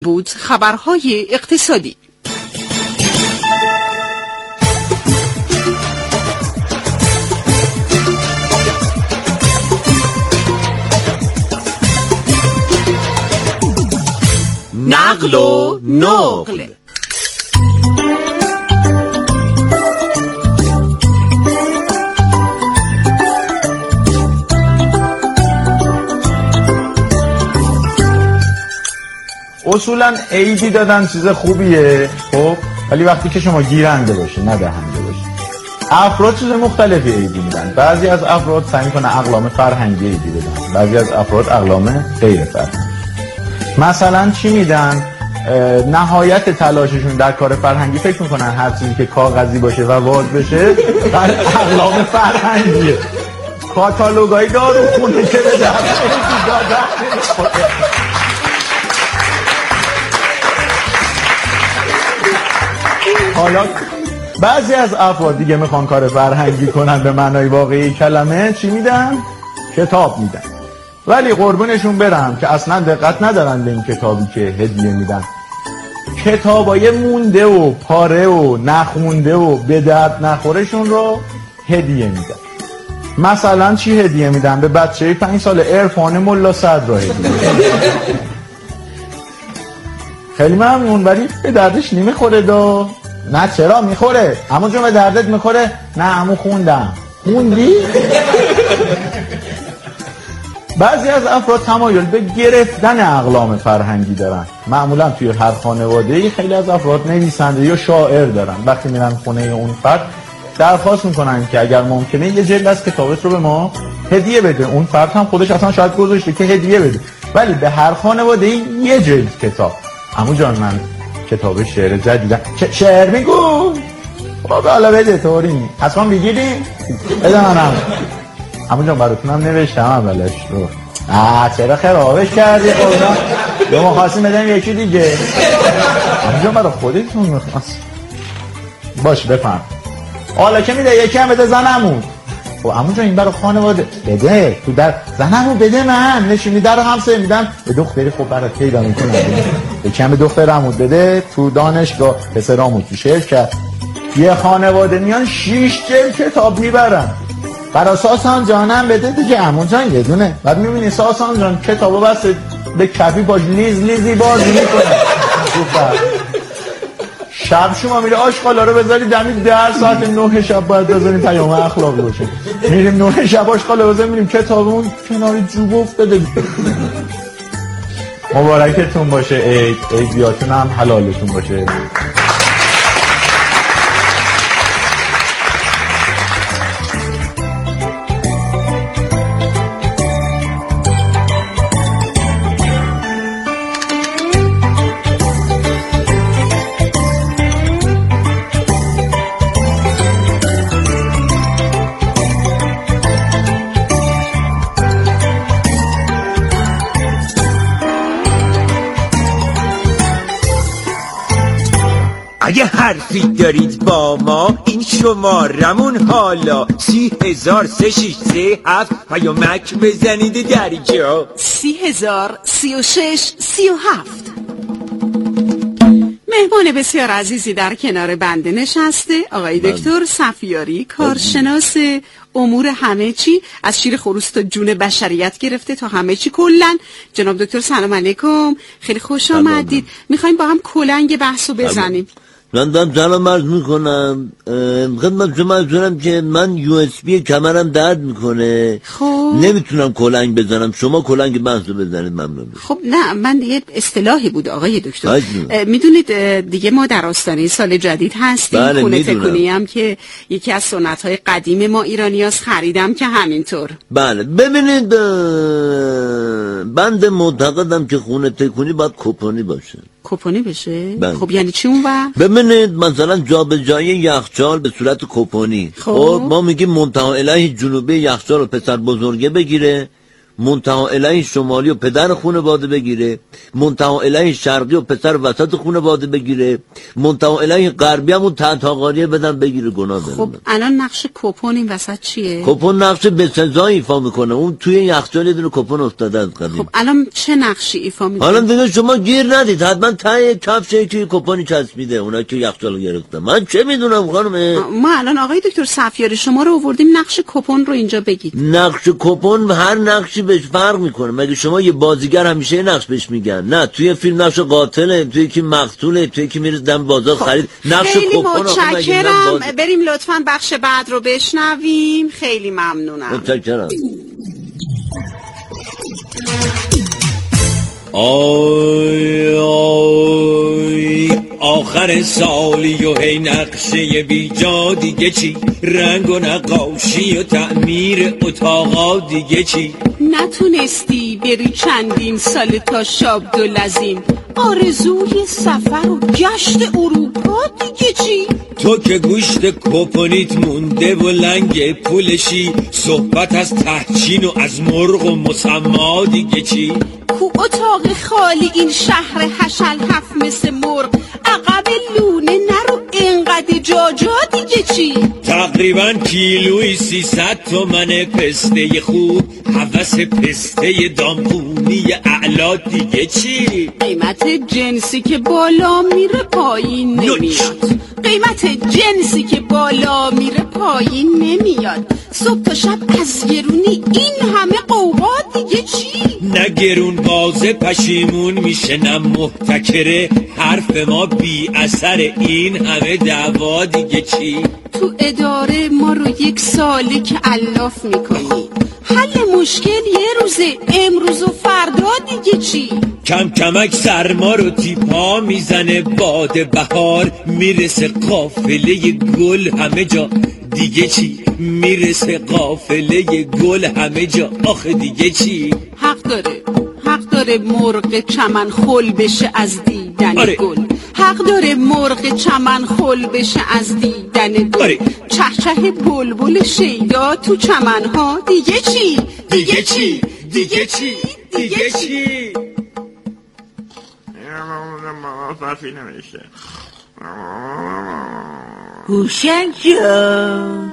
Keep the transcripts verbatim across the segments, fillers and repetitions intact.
بود خبرهای اقتصادی. نقل و نقل. اصولا عیدی دادن چیز خوبیه، خب ولی وقتی که شما گیرنده باشی نه دهنده باشی. افراد چیز مختلفی عیدی میدن. بعضی از افراد سعی میکنن اقلام فرهنگی عیدی بدن، بعضی از افراد اقلام غیر فرهنگی. مثلا چی میدن؟ نهایت تلاششون در کار فرهنگی فکر میکنن هر چیزی که کاغذی باشه و واز بشه بر اقلام فرهنگیه. کاتالوگای داروخونه که به در حالا بعضی از افراد دیگه میخوان کار فرهنگی کنن به معنای واقعی کلمه چی میدن؟ کتاب میدن. ولی قربونشون برم که اصلا دقت ندارن به این کتابی که هدیه میدن. کتابای مونده و پاره و نخونده و به درد نخورشون رو هدیه میدن. مثلا چی هدیه میدن؟ به بچه پنج سال عرفان ملا صدر رو هدیه میدن. خیلی ممنون، ولی به دردش نمیخوره دا. نه چرا میخوره؟ عمو جون به دردت میخوره؟ نه عمو خوندم. خوندی؟ بعضی از افراد تمایل به گرفتن اقلام فرهنگی دارن. معمولا توی هر خانواده‌ای خیلی از افراد نویسنده یا شاعر دارن. وقتی میرن خونه اون فرد درخواست میکنن که اگر ممکنه یه جلد از کتابت رو به ما هدیه بده. اون فرد هم خودش اصلا شاید گذاشته که هدیه بده، ولی به هر خانواده‌ای یه جلد کتاب. عمو جان من کتاب شعر جدیدم. شعر میگو؟ خب حالا بده طوری اصلا بگیری؟ بده منم. عمو جان براتونم نوشتم اولش رو. آه چرا خرابش کردی خودم؟ یا ما خواستیم بدم یکی دیگه. عمو جان برای خودتون میخواست. باش بفهم. حالا که میده یکی هم بده زنمون. خب عمو جان این برای خانواده بده. تو در زنمون بده من نشونی در همسایه میدم به دختری. خب برای پیدا میکنم یکی هم به دخترمون بده. تو دانشگاه پسرامون تو شرکت یه خانواده میان شیش جلد کتاب میبرن. برای ساسان جانم بده دیگه عمو جان یه دونه. بعد میبینی ساسان جان کتابو بس به کفی باش لیز لیزی بازی میکنه. شب شما میره آشغالا رو بذاری دمی در ساعت نه شب باید بذاریم پیام اخلاقی باشه. میریم نه شب آشغالا بذاریم میریم کتابمون کنار جوب افتاده. مبارکتون باشه عید. عیدیاتون هم حلالتون باشه. اگه حرفی دارید با ما این شمارمون حالا سی هزار سه شیش سه هفت پیامک بزنید درجا. سی هزار سی و شش سی و هفت. مهمان بسیار عزیزی در کنار بنده نشسته آقای دکتر صفیاری، کارشناس امور همه چی از شیر خروس تا جون بشریت گرفته تا همه چی کلن. جناب دکتر سلام علیکم، خیلی خوش آمدید. میخوایم با هم کلنگ بحثو بزنیم. من دارم سلام عرض میکنم خدمت شما عرض که من یو اس بی کمرم درد میکنه. خب نمیتونم کلنگ بزنم، شما کلنگ بحثو بزنید ممنون. خب نه من یه اصطلاحی بود آقای دکتر. میدونید دیگه ما در آستانه سال جدید هستیم. بله خونه تکونی هم که یکی از سنت های قدیم ما ایرانیاست خریدم که همینطور. بله ببینید بنده معتقدم که خونه تکونی باید کپونی باشه. کپونی بشه؟ بله. خب یعنی چی اون وقت؟ ببینید مثلا جابجایی یخچال به صورت کپونی. خب ما میگیم منتهی الیه جنوبی یخچال رو پسر بزرگه بگیره، منتها الیه شمالی و پدر خانواده بگیره، منتها الیه شرقی و پسر وسط خانواده بگیره، منتها الیه غربی هم اون تحتاقانیه بدن بگیره گناه داره. خب الان نقش کپون این وسط چیه؟ کپون نقش به سزا ایفا میکنه، اون توی یخچال یه دونه کپون افتاده از قدیم. خب الان چه نقشی ایفا میکنه؟ حالا دیگه شما گیر ندید، حتما ته کفشه که کپونی چسبیده اونا که یخچال گرفتن، من چه میدونم خانم. ما الان آقای دکتر صفیاری شما رو آوردیم نقش کپون رو اینجا بگید. نقش کپون هر نقشی بهش فرق میکنه. مگه شما یه بازیگر همیشه نقش بهش میگن؟ نه، توی فیلم نقش قاتله، توی که مقتوله، توی که میره دم بازار خرید. نقش خیلی کپون متشکرم. بریم لطفاً بخش بعد رو بشنویم. خیلی ممنونم. متشکرم. آی آی آخر سالی و هی نقشه بیجا دیگه چی؟ رنگ و نقاشی و تعمیر اتاقا دیگه چی؟ نتونستی بری چندین سال تا شابدالعظیم، آرزوی سفر و گشت اروپا دیگه چی؟ تو که گوشت کپونیت مونده و لنگ پولشی، صحبت از تهچین و از مرغ و مسما دیگه چی؟ کو اتاق خالی این شهر حشل هفت مثل مرغ، عقب لونه نرو اینقدر جا جا دیگه چی؟ تقریبا کیلوی سیصد تومن پسته خوب، حوث پسته دامپونی اعلا دیگه چی؟ قیمت جنسی که بالا میره پایین نمیاد، قیمت جنسی که بالا میره پایین نمیاد، صبح تا شب از گرونی این همه قوقا دیگه چی؟ نه گرون بازه پشیمون میشه نه محتکره، حرف ما بی اثر این همه دعوا دیگه چی؟ تو اداره ما رو یک ساله که الاف میکنی، حل مشکل یه روزه، امروز و فردا دیگه چی؟ کم کمک سرما رو تیپا میزنه باد بهار، میرسه قافله گل همه جا دیگه چی؟ میرسه قافله گل همه جا آخه دیگه چی؟ حق داره، حق داره مرغ چمن خل بشه از دیدن آره. گل، حق داره مرغ چمن خل بشه از دیدن گل. آره. چهچه بلبل شیدا تو چمنها دیگه چی؟ دیگه چی؟ دیگه چی؟ دیگه چی؟ هوشنگ جان،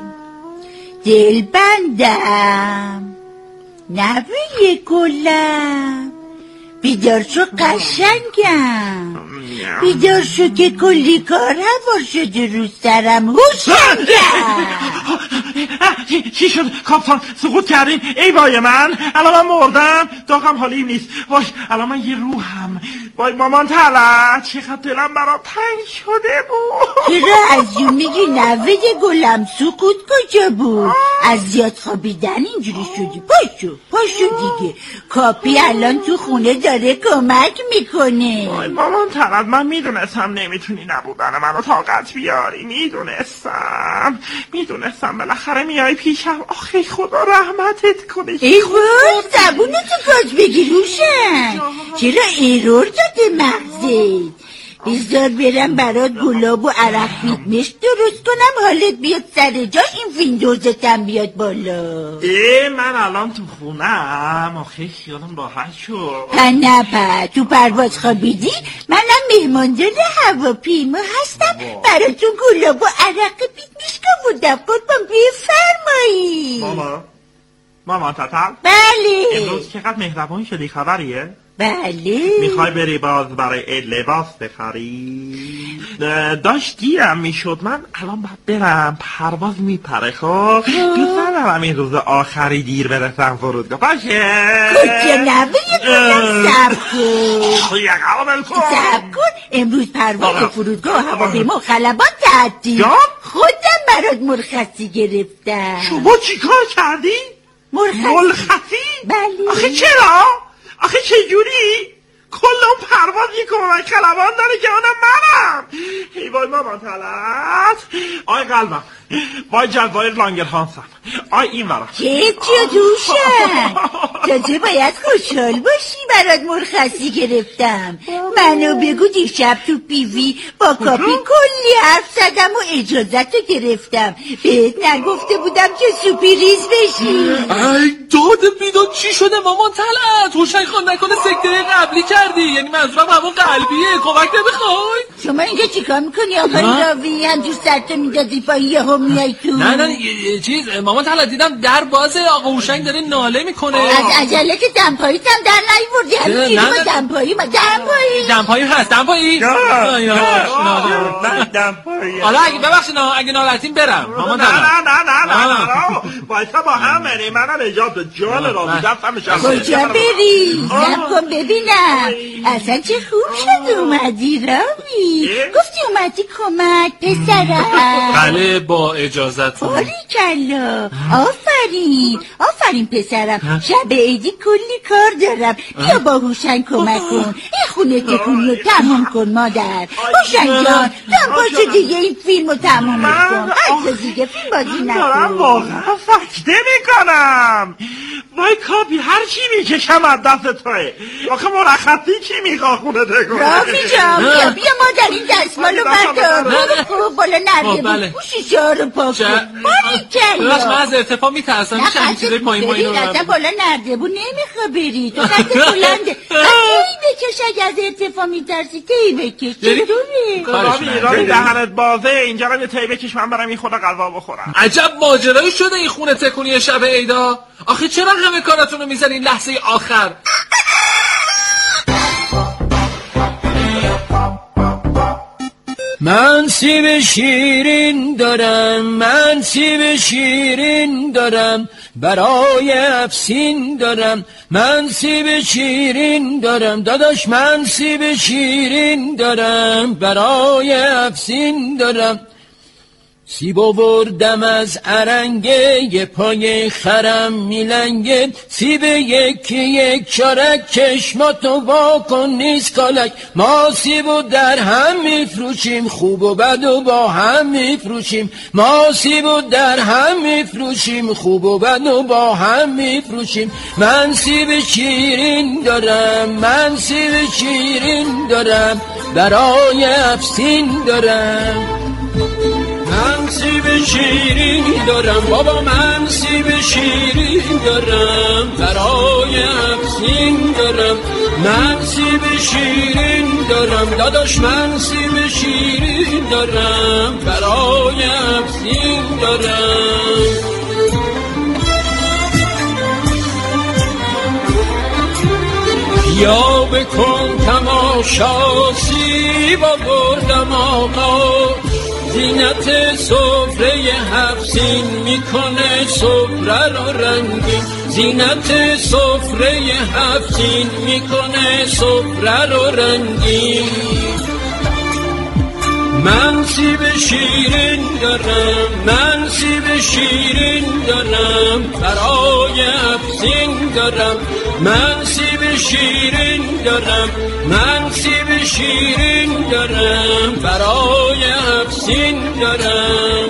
دلبندم، نوی گلم، بیدار شو قشنگم، بیدار شو که کلی کار هوا شده رو سرم. هوشنگم چی شد کاپتان؟ سقوط کردین؟ ای وای من، الان من مردم، داغم حالیم نیست. وای الان من یه روحم. وای مامان طلعت، چقدر دلم برام تنگ شده بود. چرا از اون میگی نوه گلم؟ سقوط کجا بود؟ از زیاد خوابیدن اینجوری شدی. پاشو پاشو دیگه، کاپی الان تو خونه داره کمک میکنه. وای مامان طلعت، من میدونستم نمیتونی نبودن منو طاقت بیاری، میدونستم میدونستم بالاخره میای پیشم. آخه خدا رحمتت کنه. ای وای زبونتو پاک بگیر روشن، چرا ایرور داده مغزت؟ بذار برم برات گلاب و عرق بیتمش درست کنم، حالت بیاد سر جاش، این ویندوزتم بیاد بالا. ای من الان تو خونم، آخه خیالم راحت شد. پنپا تو پرواز خوابیدی؟ منم مهماندار هواپیما هستم، براتون گلاب و عرق بیتمش بودم، قربان بفرمایی. ماما ماما تتل، بله امروز چقدر مهربان شدی، خبریه؟ بله. میخوای بری باز برای لباس بخری؟ داشت دیرم میشد، من الان باید برم، پرواز میپره. خب دوست ندارم این روز آخری دیر برسم فرودگاه. باشه کجا نباید کنم؟ سب کن یک عامل کن سب کن، امروز پرواز فرودگاه و هواپیما خلبان تعطیل. جان؟ خودم برات مرخصی گرفتم. شما چیکار کردی؟ مرخصی؟ مرخصی؟ بله. آخه چرا؟ آخه چجوری؟ کل اون پرواز یک کمک خلبان داره که اونم منم. ای وای مامان طلعت، آی قلبم، وای جزایر لانگرهانسم. آی این ورا چه جدوشن تازه باید خوشحال باشی برات مرخصی گرفتم. منو بگو دیشب تو پیوی با کاپی کلی حرف زدم و اجازت رو گرفتم. بهت نگفته بودم که سوپی ریز بشی. ای داد بیداد چی شده مامان طلعت؟ حسین خان نکنه سکته قبلی کردی؟ یعنی منظورم همون قلبیه، کمک نمیخوای؟ شما اینجا چیکار میکنی آقای راوی؟ همجور سرتو میدازی پایی یهو میای تو؟ نه نه چیز مامان طلعت دیدم در بازه، آقا هوشنگ داره ناله میکنه. از عجله که دمپایی هم در نیوردی. همین گیری با دمپایی ما دمپایی دمپایی هست دمپایی نه دمپایی. حالا اگه ببخشید اگه ناراحتین برم مامان نه طلعت. نه نه نه نه وایسا با هم بریم. منم اجازه جان را میدم همشم. کجا بری؟ زب کن ببینم. اصلا چه خوب شد اومدی راوی. گفتی اومدی کمک پسرم. بله با اجازتون. باریکلا آفرین آفرین پسرم. شب عیدی کلی کار دارم. بیا با هوشنگ کمک کن. این خونه تکونی رو تموم کن مادر. هوشنگ جان دم پاشو دیگه این فیلم رو تمومش کن. عجز دیگه فیلم بازی نکن. دارم واقعا فکته میکنم. وای کاپی هر چی میکشم از دست توه. آخه مرخصی چی میخوا خونه تکونه؟ رافی جان بیا بیا مادر این دستمالو بردار. برو بالا نرده بود پوشیشه ها رو پا کن. باریکلا من از ارتفاع میترسم. میشه این چیزای پایین پایین رو اصلا بالا نرده بود نمیخوا بری. تو قد بلنده. تی بکش اگه از ارتفاع میترسی. تی بکش چطوری؟ راوی راوی دهنت بازه. اینجا رو یه تی بکش من برم این خدا غذا بخورم. عجب ماجرایی شده این خونه تکونی شب عیدا. آخه چرا همه کاراتون رو میزنین لحظه آخر؟ من سیب شیرین دارم من سیب شیرین دارم برای افسین دارم من سیب شیرین دارم داداش من سیب شیرین دارم برای افسین دارم سیب آوردم از ارنگه یه پای خرم میلنگه سیب یکی یک چارک چشماتو وا کن نیست کالک ما سیبو در هم میفروشیم خوب و بد و با هم میفروشیم ما سیبو در هم میفروشیم خوب و بد و با هم میفروشیم من سیب شیرین دارم من سیب شیرین دارم برای افسین دارم من سیب شیرین دارم بابا من سیب شیرین دارم برای افسین دارم من سیب شیرین دارم داداش من سیب شیرین دارم برای افسین دارم یا بکن تماشا سیب آوردم آقا زینت سفره هفسین میکنه سفره رو رنگین زینت سفره هفسین میکنه سفره رو رنگین من سیب شیرین دارم من سیب شیرین دارم برای افسین دارم من سیب شیرین دارم من سیب شیرین دارم برای افسین دارم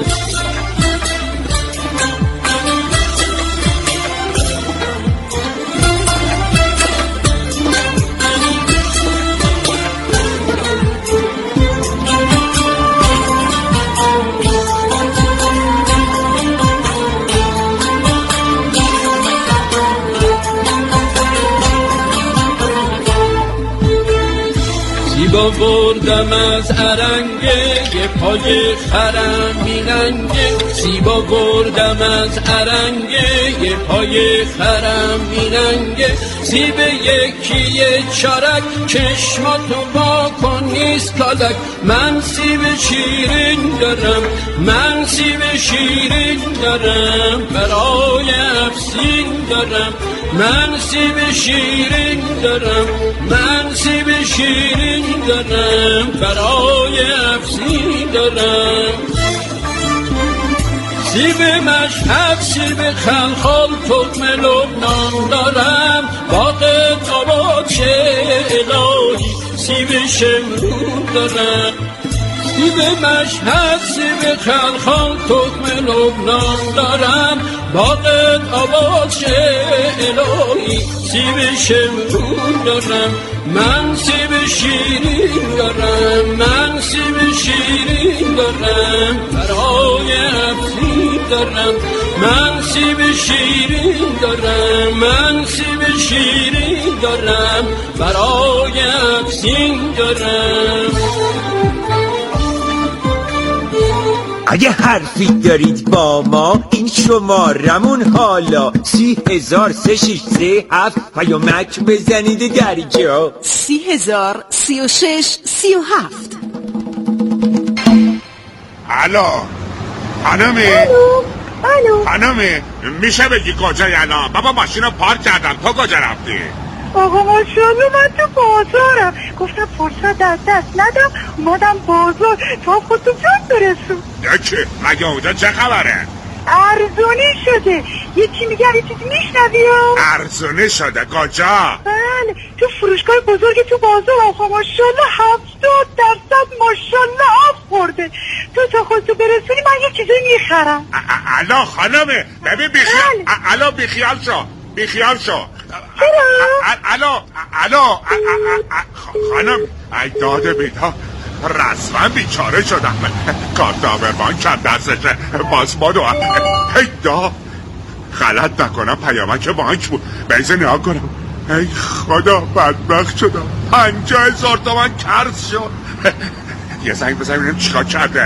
سیب آوردم از ارنگه یه پای خرم میلنگه سیب آوردم از ارنگه یه پای خرم میلنگه سیب یکی یه چارک چشماتو با کن نیست کالک من سیب شیرین دارم من سیب شیرین دارم برای افسین دارم من سیب شیرین دارم من سیب شیرین دارم برای افسین دارم سیب مشهد سیب خلخال تخم لبنان دارم باغ قباچه الهی سیب شمرون دارم سیب مشهد، سیب خلخال، تخم لبنان دارم، باغت آباد شه الهی، سیب شمرون دارم، من سیب شیرین دارم، من سیب شیرین دارم، برای افزین دارم، من سیب شیرین دارم، من سیب شیرین دارم، برای افزین دارم. اگه حرفی دارید با ما، این شمارمون حالا سی هزار سه شش سه هفت پیامک بزنید درجا. سی هزار سی و شش سی و هفت. الو خانمه، الو خانمه میشه بگی کجایی الان؟ بابا ماشین رو پارک کردم، تو کجا رفتی؟ آقا ماشاءالله من تو بازارم، گفتم فرصت از دست ندم، اومدم بازار تا خودتو جان برسون. یکی مگه اونجا چه خبره؟ ارزونی شده، یکی میگه یه چیزی میشنوی؟ ارزونی شده کجا؟ بله تو فروشگاه بزرگ تو بازار. آقا ماشاءالله هفتاد درصد ماشاءالله آف خورده. تو تا خودتو برسونی من یه چیزی میخرم. الو خانمه ببین بیخیال، الو بیخیال شو، بیخیال شو. الو الو خانم ای داده بیدا، رسما بیچاره شدم، کارت آبربان کم دستشه، باز ما دو ای دا غلط نکنم پیامک بانک بود، بیزه نیا کنم. ای خدا بدبخت شدم، پنجاه هزار تومن کرد شد. یه زنگ بزن ببینم چیکار کرده.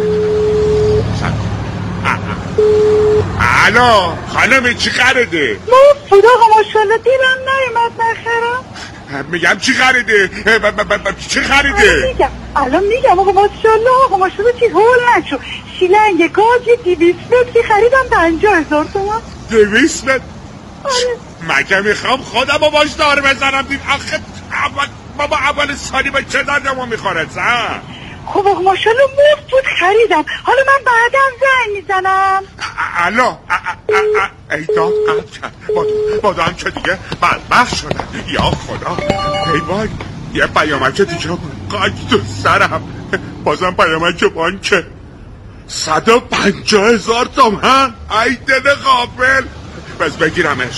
الو خانم چی خریدی؟ خدا آقا ماشاءالله دیرم نیومد نخرم. میگم چی خریدی؟ چی خریدی؟ الان میگم الان میگم آقا ماشاءالله آقا ماشاءالله چی هول نشو. شیلنگ گاز یه دیویس متری خریدم پنجاه هزار تومن. دیویس متر؟ مگه میخوام خودم رو باش دار بزنم دید؟ آخه بابا اول سالی به چه دردمو میخوره زن؟ خب آقا ماشاءالله مفت بود خریدم، حالا من بعدم زنگ میزنم. الو ای داد قد کرد بادم که دیگه بدبخت شدم. یا خدا ای وای یه پیامک دیگه قاید تو سرم، بازم پیامک بانکه صد و پنجاه هزار تومن. ای دل غافل، بس بگیرمش.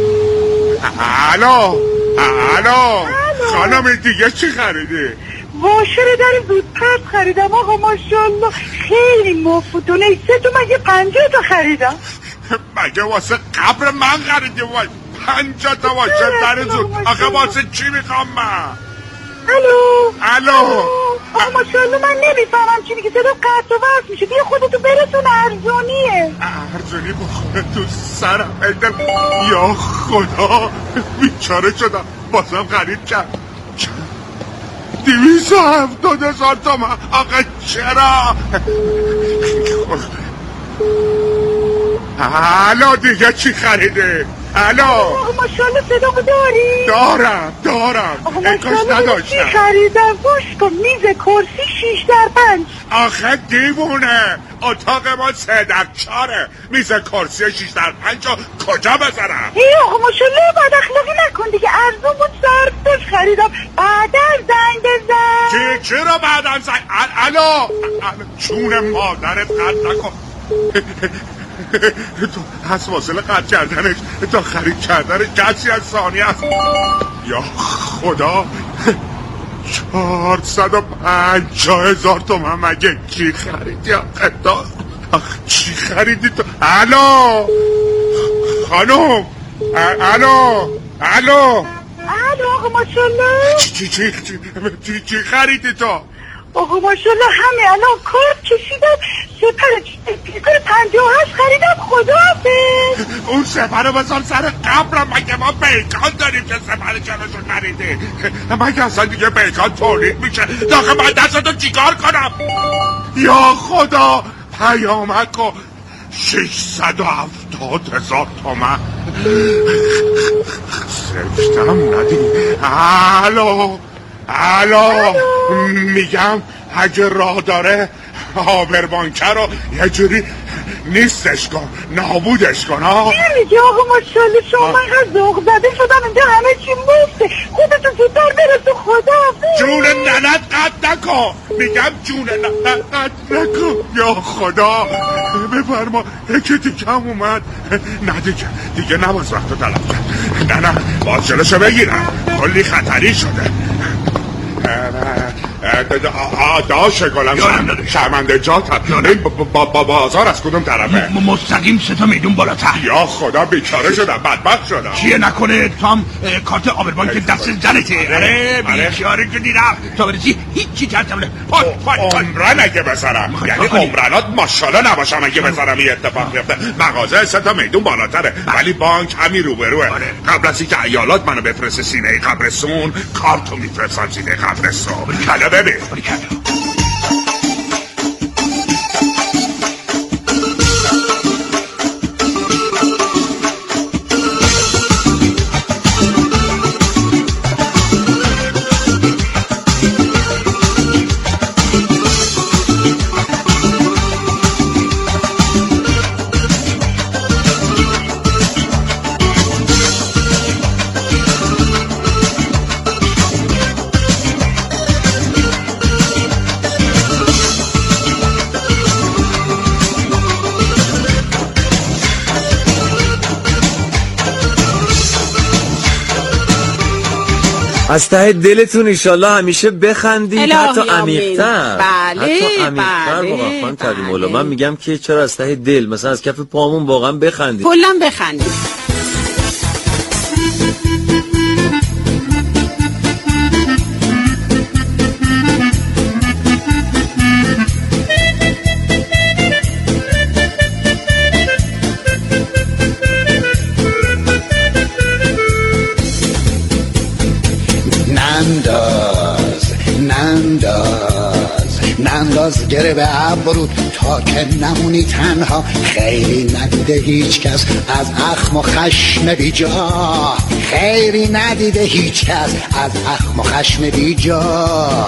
الو الو خانم دیگه چی خریدی؟ واشر در زود پرد خریدم آقا ماشاءالله، خیلی مفوتونه، سه تو مگه پنجاه تا خریدم. مگه واسه قبر من خریدی؟ وای پنجاه تا واشر در زود، آقا واسه چی میخوام من؟ الو الو آقا ماشاءالله من نمیفهمم چی میگه، صدا قطع و وصل میشه، بیا خودتو برسون، ارزونیه. ارزونی بخوره تو سرم ایدم. یا خدا بیچاره شدم، بازم خرید کرد دویست و هفتاد هزار تومن. آقا چرا؟ الو دیگه چی خریده؟ الو آقا ماشاءالله صدامو داری؟ دارم دارم ای کاش نداشتم. چی خریدم؟ گوش کن، میز کرسی شیش در پنج. آخه دیوونه، اتاق ما سه در چاره، میز کرسی شیش در پنج کجا بذارم؟ ای آقا ماشاءالله بد اخلاقی نکن دیگه، ارزون بود سرپوش خریدم، بعدا زنگ بزن. چی چی رو بعدم زنگ؟ الو چون مادرت قد نکن. تو از واصله قد کردنش تا خرید کردن کسی از ثانیه است. یا خدا چهارصد و پنجاه هزار تومن مگه چی خریدی؟ آخه چی خریدی تو؟ الو خانم الو الو الو آقا ماشاءالله چی چی چی چی خریدی تو؟ آقا ماشاءالله همه الان کارت کشیدم، سپر پیکر پنجاه و هشت خریدم. خدا حافظ. اون سپر رو بذار سر قبرم، مگه ما بیکان داریم که سپر چراشو خریده؟ مگه اصلا دیگه بیکان تولید میشه؟ داخل من دستتو چیکار کنم؟ یا خدا پیامک و ششصد و هفتاد هزار تومن سفتم ندیم. الو الو میگم اگه راه داره آبربانکه رو یه جوری نیستش کن، نابودش کن ها. چی میگه آقا؟ ماشاءالله شما من قد ذوق زده شدم اینجا همه چی مفته. خودتو زودتر برسو. خدا جون ننت قطع نکن، میگم جون ننت قطع نکن. یا خدا بفرما که دیگه هم اومد. نه دیگه دیگه نباز وقت رو طلب کرد. نه نه باز جلوشو بگیرم، کلی خطری شده. داشت گلم شرمنده جاتم. این با بازار از کدوم طرفه؟ مستقیم سه تا میدون بالاتر. یا خدا بیچاره شدم، بدبخت شدم. چیه نکنه تو هم کارت آبربانک دست زنته؟ آره بیچاره که دیدم تا برسی هیچی ترتم نه. عمرن اگه بسرم، یعنی عمرنات ماشاءالله نباشم اگه بسرم این اتفاق بیفته. مغازه سه تا میدون بالاتره ولی بانک همین روبروه. قبل از اینکه ایالات منو بفرسته سینه قبرستون، کارتو میفرستم سینه قبرستون. کلا ببین از ته دلتون انشالله همیشه بخندید، حتی عمیق‌تر. بله حتی عمیق‌تر. بله واقعا خانم تقدیم مولا من میگم که چرا از ته دل، مثلا از کف پامون واقعا بخندید، کلا بخندید. ننداز ننداز ننداز گره به ابرود تا که نمونی تنها. خیلی ندیده هیچ کس از اخم و خشم بی جا. خیلی ندیده هیچ کس از اخم و خشم بی جا.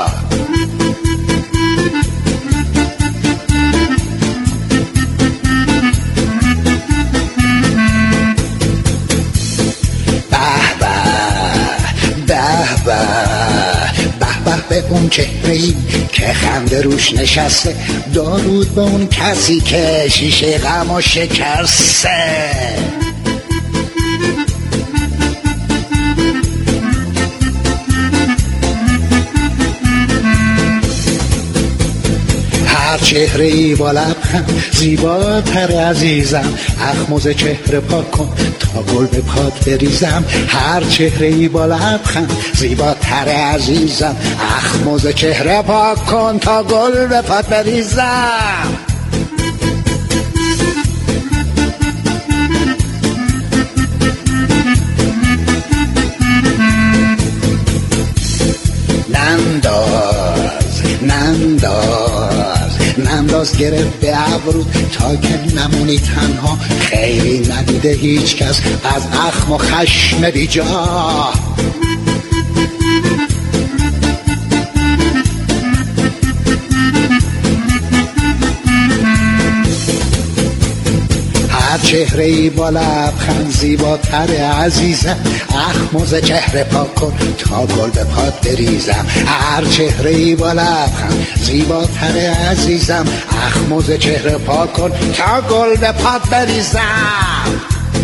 به اون چهره‌ای که خنده روش نشسته. درود به اون کسی که شیشه غمو شکسته. هر چهره‌ای با لبخند زیباتر عزیزم. اخموز چهره پاک کن تا گل به پات بریزم. هر چهره‌ای با لبخند زیباتر عزیزم. اخموز چهره پاک کن تا گل به پات بریزم. ننداز ننداز ننداز گره به ابرود تا که نمونی تنها. خیلی ندیده هیچ کس از اخم و خشم بی جا. هر چهره‌ای با لبخند زیباتر عزیزم. اخموز چهره پاک کن تا گل به پات بریزم. هر چهره‌ای با لبخند زیباتر عزیزم. اخموز چهره پاک کن تا گل به پات بریزم.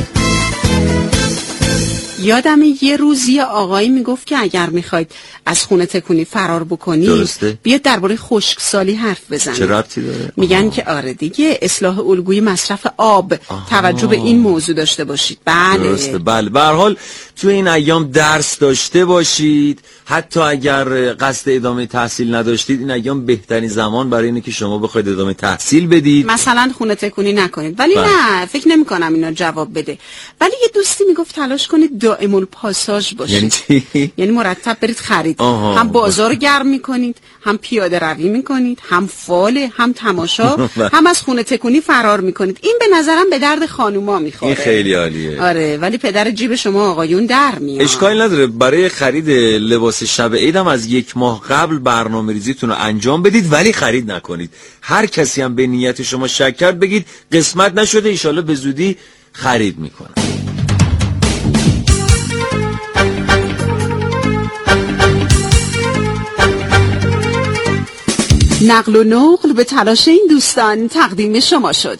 یادم یه روزی آقایی میگفت که اگر میخواید از خونه تکونی فرار بکنید بیاد درباره خشکسالی حرف بزنید. چه ربطی داره؟ میگن که آره دیگه اصلاح الگوی مصرف آب. آها. توجه به این موضوع داشته باشید. بله درسته. بله به هر حال تو این ایام درس داشته باشید. حتی اگر قصد ادامه تحصیل نداشتید این ایام بهترین زمان برای اینه که شما بخواید ادامه تحصیل بدید. مثلا خونه تکونی نکنید. ولی بله. نه فکر نمی کنم اینا جواب بده. ولی یه دوستی میگفت تلاش کنید دائم الپاساج باشید. یعنی چی؟ یعنی مرتب برید خرید. آها. هم بازار گرم میکنید، هم پیاده روی میکنید، هم فاله، هم تماشا، هم از خونه تکونی فرار میکنید. این به نظرم به درد خانوما میخوره. این خیلی عالیه. آره، ولی پدر جیب شما آقایون در میاد. اشکال نداره، برای خرید لباس شب عیدم از یک ماه قبل برنامه‌ریزیتون رو انجام بدید، ولی خرید نکنید. هر کسی هم به نیت شما شک کرد بگید قسمت نشده، ان شاءالله به زودی خرید میکنم. نقل و نقل به تلاش این دوستان تقدیم شما شد.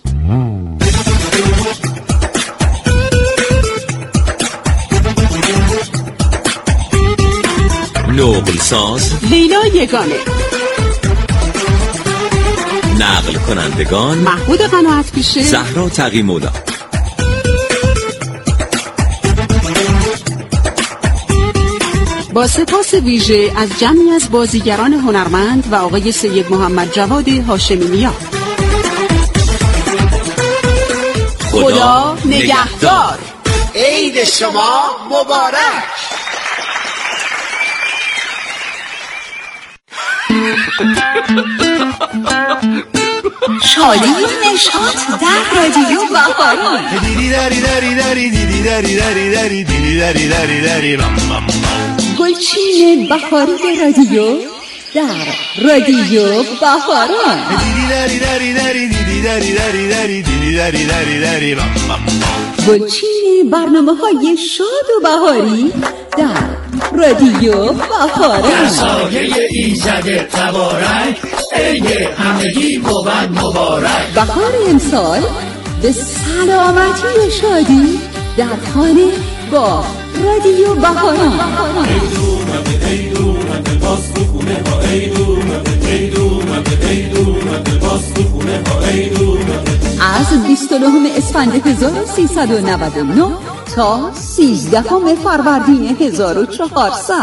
نقل ساز لیلا یگانه، نقل کنندگان محمود قناعت پیشه، زهرا تقی مولا. با سپاس ویژه از جمعی از بازیگران هنرمند و آقای سید محمد جواد هاشمی نیا. خدا نگهدار. عید شما مبارک. شادی و نشاط در رادیو بهاران. گلچین بهاری رادیو در رادیو بهاران. گلچین برنامه های شاد و بهاری در رادیو بهاران. سایه ایزد تبارک عید همگی بود مبارک. بهار امسال به سلامتی و شادی در خانه با رادیو بهاران. از بیست و نهم اسفند هزار و سیصد و نود و نه تا سیزدهم فروردین هزار و چهارصد.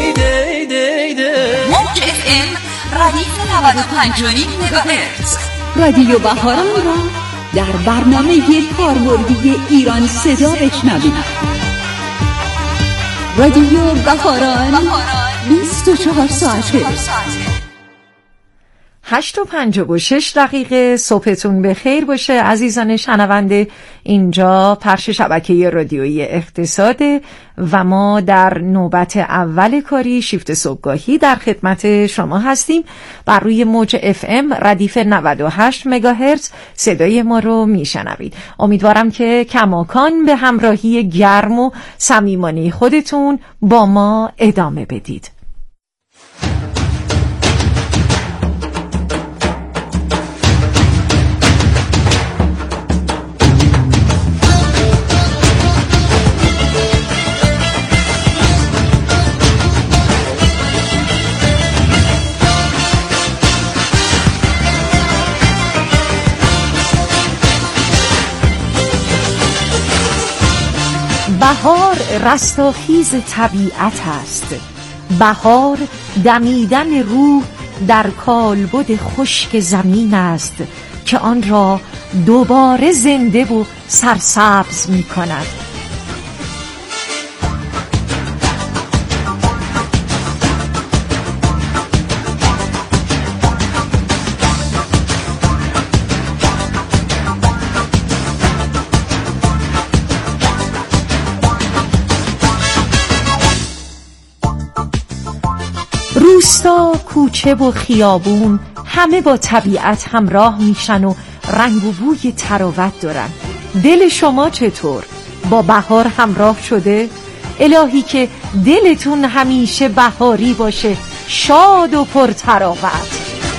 موج اف ام ردیف نود و پنج و نیم مگاهرتز رادیو بهاران را در برنامه کاربردی ایران صدا بشنوید. رادیو بهاران بیست و چهار ساعته. هشت و پنجاه و شش دقیقه. صبحتون بخیر باشه عزیزان شنونده. اینجا پخش شبکه رادیویی اقتصاده و ما در نوبت اول کاری شیفت صبحگاهی در خدمت شما هستیم. بر روی موج اف ام ردیف نود و هشت مگاهرتز صدای ما رو میشنوید. امیدوارم که کماکان به همراهی گرم و صمیمانه خودتون با ما ادامه بدید. بهار رستاخیز طبیعت است. بهار دمیدن روح در کالبد خشک زمین است که آن را دوباره زنده و سرسبز می کند. روستا، کوچه و خیابون همه با طبیعت همراه میشن و رنگ و بوی تراوت دارن. دل شما چطور؟ با بهار همراه شده؟ الهی که دلتون همیشه بهاری باشه، شاد و پر تراوت.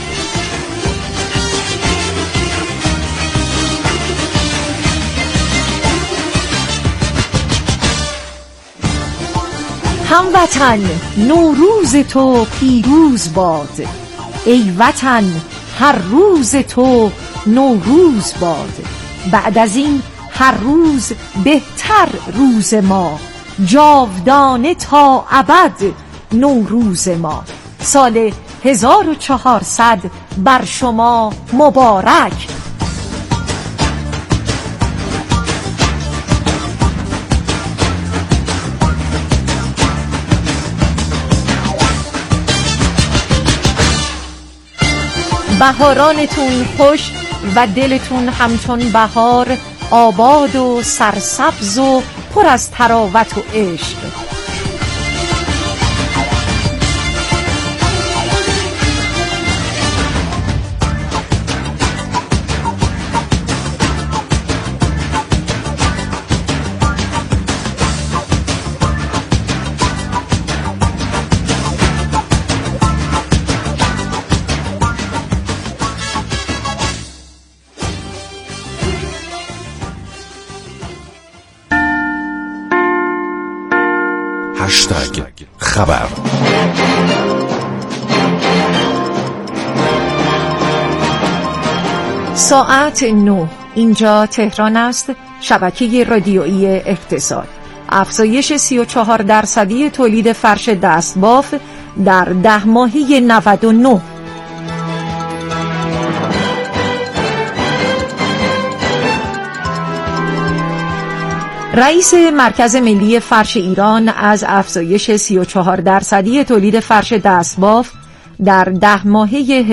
هموطن نوروز تو پیروز باد. ای وطن هر روز تو نوروز باد. بعد از این هر روز بهتر روز ما. جاودانه تا ابد نوروز ما. سال هزار و چهارصد بر شما مبارک. بهارانتون خوش و دلتون همچون بهار آباد و سرسبز و پر از تراوت و عشق. هشتگ خبر. ساعت نه، اینجا تهران است. شبکه رادیویی اقتصاد. افزایش سی و چهار درصدی تولید فرش دستباف در ده ماهی نود و نه. رئیس مرکز ملی فرش ایران از افزایش سی و چهار درصدی تولید فرش دستباف در ده ماهه